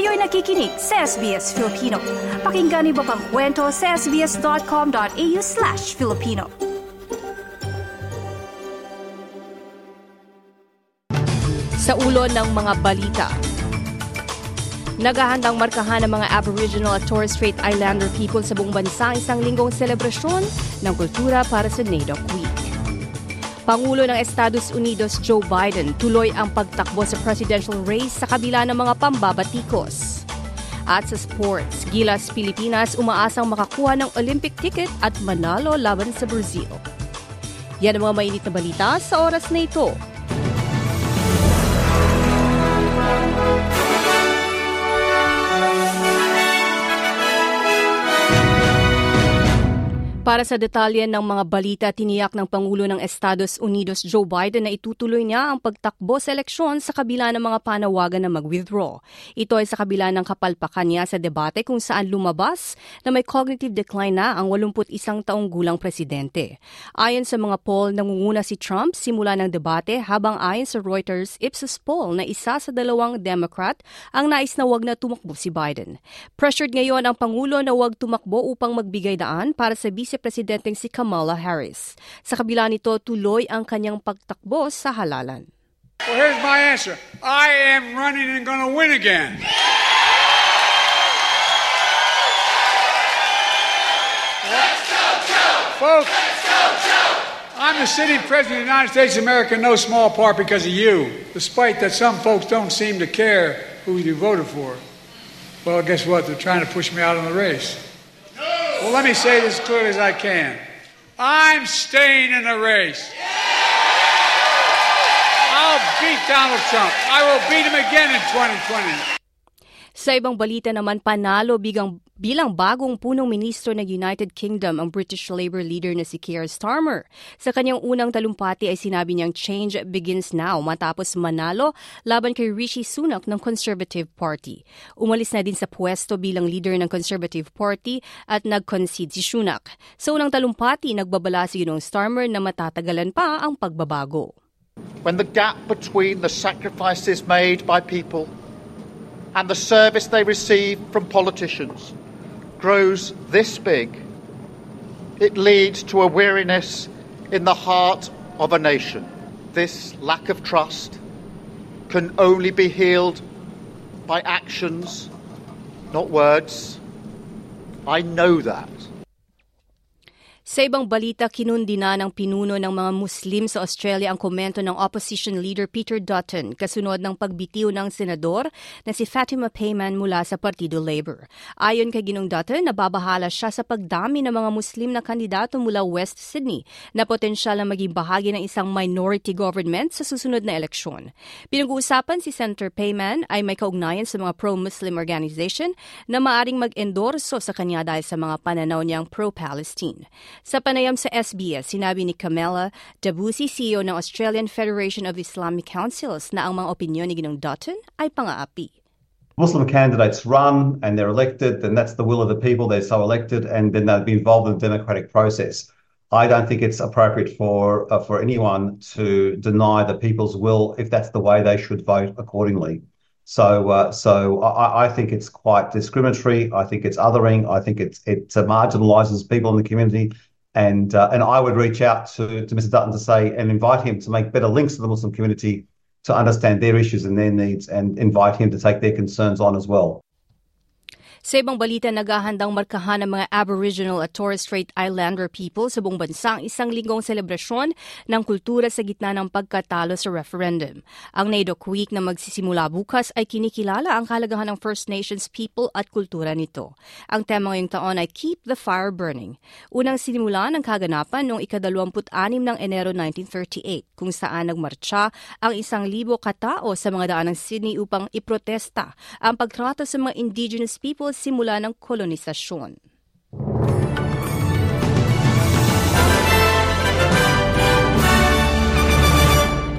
Kayo'y nakikinig sa SBS Filipino. Pakinggan niyo pa ang kwento sa sbs.com.au/Filipino. Sa ulo ng mga balita. Naghahandang markahan ng mga Aboriginal at Torres Strait Islander people sa buong bansa isang linggong selebrasyon ng kultura para sa NAIDOC Week. Pangulo ng Estados Unidos Joe Biden tuloy ang pagtakbo sa presidential race sa kabila ng mga pambabatikos. At sa sports, Gilas Pilipinas umaasang makakuha ng Olympic ticket at manalo laban sa Brazil. Yan ang mga mainit na balita sa oras na ito. Para sa detalye ng mga balita, tiniyak ng Pangulo ng Estados Unidos Joe Biden na itutuloy niya ang pagtakbo sa eleksyon sa kabila ng mga panawagan na mag-withdraw. Ito ay sa kabila ng kapalpakan niya sa debate kung saan lumabas na may cognitive decline na ang 81 taong gulang presidente. Ayon sa mga poll, nangunguna si Trump simula ng debate habang ayon sa Reuters Ipsos poll na isa sa dalawang Democrat ang nais na wag na tumakbo si Biden. Pressured ngayon ang Pangulo na wag tumakbo upang magbigay daan para sa Vice-Presidenteng si Kamala Harris. Sa kabila nito, tuloy ang kanyang pagtakbo sa halalan. Well, here's my answer. I am running and going to win again. Let's go, Joe! Folks, Let's go, Joe! I'm the sitting president of the United States of America in no small part because of you, despite that some folks don't seem to care who you voted for. Well, guess what? They're trying to push me out of the race. Well, let me say this as clearly as I can. I'm staying in the race. I'll beat Donald Trump. I will beat him again in 2020. Sa ibang balita naman, panalo bilang bagong punong ministro ng United Kingdom ang British Labour leader na si Keir Starmer. Sa kanyang unang talumpati ay sinabi niyang change begins now matapos manalo laban kay Rishi Sunak ng Conservative Party. Umalis na din sa pwesto bilang leader ng Conservative Party at nag-concede si Sunak. Sa unang talumpati, nagbabala si Ginong Starmer na matatagalan pa ang pagbabago. When the gap between the sacrifices made by people and the service they receive from politicians grows this big, it leads to a weariness in the heart of a nation. This lack of trust can only be healed by actions, not words. I know that. Sa ibang balita, kinundi na ng pinuno ng mga Muslim sa Australia ang komento ng opposition leader Peter Dutton kasunod ng pagbitiw ng senador na si Fatima Payman mula sa Partido Labour. Ayon kay Ginong Dutton, nababahala siya sa pagdami ng mga Muslim na kandidato mula West Sydney na potensyal na maging bahagi ng isang minority government sa susunod na eleksyon. Pinag-uusapan si Senator Payman ay may kaugnayan sa mga pro-Muslim organization na maaring mag-endorso sa kanya dahil sa mga pananaw niyang pro-Palestine. Sa panayam sa SBS, sinabi ni Kamela Dabusi, CEO ng Australian Federation of Islamic Councils, na ang mga opinyon ni Ginong Dutton ay pang-aapi. Muslim candidates run and they're elected, and that's the will of the people. They're so elected, and then they'll be involved in the democratic process. I don't think it's appropriate for anyone to deny the people's will if that's the way they should vote accordingly. So I think it's quite discriminatory. I think it's othering. I think it marginalises people in the community. And I would reach out to Mr. Dutton to say and invite him to make better links to the Muslim community to understand their issues and their needs, and invite him to take their concerns on as well. Sa ibang balita, naghahandang markahan ng mga Aboriginal at Torres Strait Islander people sa buong bansa ang isang linggong selebrasyon ng kultura sa gitna ng pagkatalo sa referendum. Ang NAIDOC Week na magsisimula bukas ay kinikilala ang kahalagahan ng First Nations people at kultura nito. Ang tema ngayong taon ay Keep the Fire Burning. Unang sinimula ng kaganapan noong ika-26 ng Enero 1938 kung saan nagmarcha ang 1,000 katao sa mga daan ng Sydney upang iprotesta ang pagtrato sa mga Indigenous people simula ng kolonisasyon.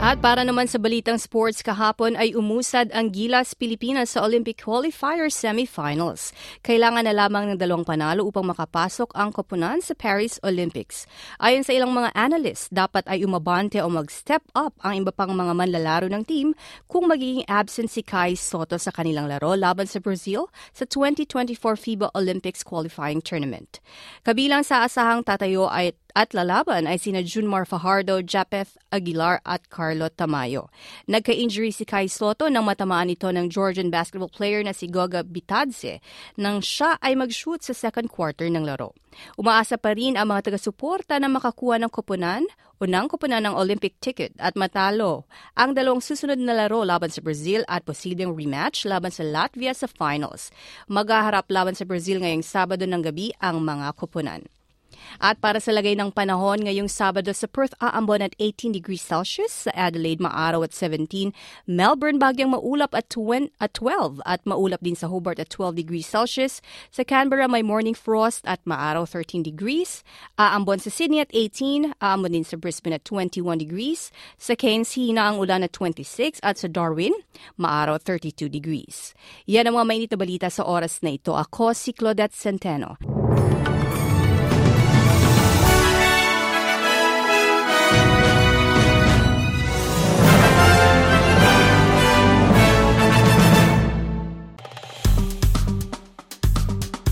At para naman sa balitang sports, kahapon ay umusad ang Gilas Pilipinas sa Olympic Qualifier Semifinals. Kailangan na lamang ng 2 panalo upang makapasok ang koponan sa Paris Olympics. Ayon sa ilang mga analysts, dapat ay umabante o mag-step up ang iba pang mga manlalaro ng team kung magiging absent si Kai Sotto sa kanilang laro laban sa Brazil sa 2024 FIBA Olympics Qualifying Tournament. Kabilang sa asahang tatayo at lalaban ay sina Junmar Fajardo, Japeth Aguilar at Carlo Tamayo. Nagka-injury si Kai Sotto nang matamaan ito ng Georgian basketball player na si Goga Bitadze nang siya ay mag-shoot sa second quarter ng laro. Umaasa pa rin ang mga taga-suporta na makakuha ng koponan ng Olympic ticket at matalo ang 2 susunod na laro laban sa Brazil at posibleng rematch laban sa Latvia sa finals. Maghaharap laban sa Brazil ngayong Sabado ng gabi ang mga koponan. At para sa lagay ng panahon, ngayong Sabado sa Perth aambon at 18 degrees Celsius, sa Adelaide maaraw at 17, Melbourne bagyang maulap at 12 at maulap din sa Hobart at 12 degrees Celsius, sa Canberra may morning frost at maaraw 13 degrees, aambon sa Sydney at 18, aambon din sa Brisbane at 21 degrees, sa Cairns hina ang ulan at 26 at sa Darwin maaraw 32 degrees. Yan ang mga mainit na balita sa oras na ito. Ako si Claudette Centeno.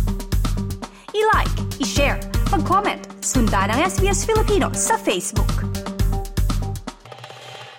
I-like, i-share, mag-comment, sundan ang SBS Filipino sa Facebook.